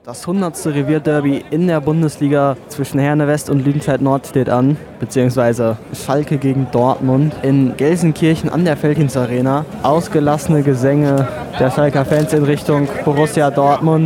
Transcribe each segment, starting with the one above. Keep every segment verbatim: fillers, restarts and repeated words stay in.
Das hundertste Revierderby in der Bundesliga zwischen Herne West und Lüdenscheid Nord steht an, beziehungsweise Schalke gegen Dortmund in Gelsenkirchen an der Veltins Arena. Ausgelassene Gesänge der Schalker Fans in Richtung Borussia Dortmund.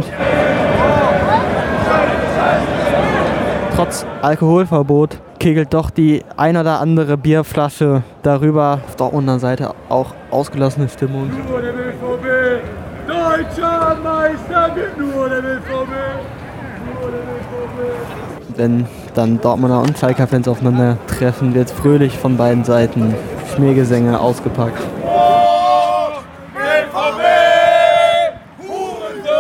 Trotz Alkoholverbot kegelt doch die ein oder andere Bierflasche darüber. Auf Dortmunder Seite auch ausgelassene Stimmung. Nur der B V B! Deutscher Meister wird nur der B V B! Nur der B V B! Wenn dann Dortmunder und Schalker Fans aufeinandertreffen, wird fröhlich von beiden Seiten Schmähgesänge ausgepackt. Oh, B V B! Hurensöhne!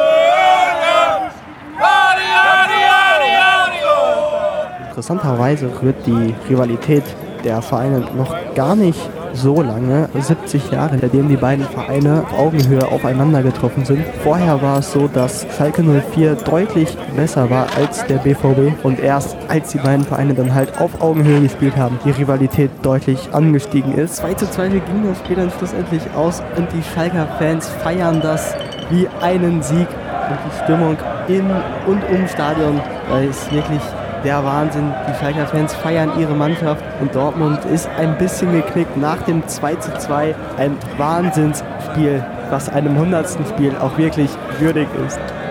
Adi, adi, adi, adi, oh! Interessanterweise rührt die Rivalität der Vereine noch gar nicht so lange, siebzig Jahre, seitdem die beiden Vereine auf Augenhöhe aufeinander getroffen sind. Vorher war es so, dass Schalke null vier deutlich besser war als der B V B und erst als die beiden Vereine dann halt auf Augenhöhe gespielt haben, die Rivalität deutlich angestiegen ist. zwei zu zwei ging das Spiel dann schlussendlich aus und die Schalker Fans feiern das wie einen Sieg und die Stimmung in und um Stadion, da ist wirklich der Wahnsinn. Die Schalker Fans feiern ihre Mannschaft und Dortmund ist ein bisschen geknickt nach dem zwei zu zwei. Ein Wahnsinnsspiel, was einem hundertsten Spiel auch wirklich würdig ist.